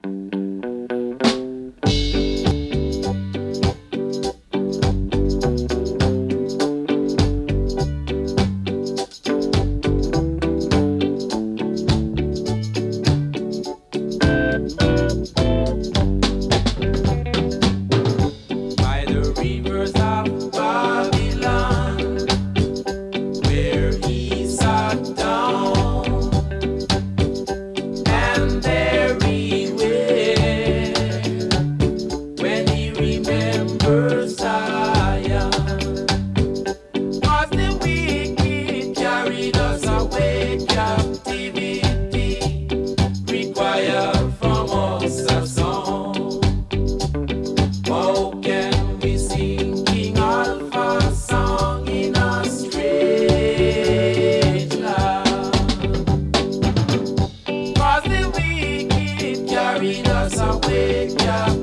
By the rivers of Babylon, where he sat down, and there he wept when he remembered Zion. 'Cause the wicked carried us away captivity, require from us a song. How can we sing King Alpha's song in a strange land? 'Cause the wicked carried us away captivity.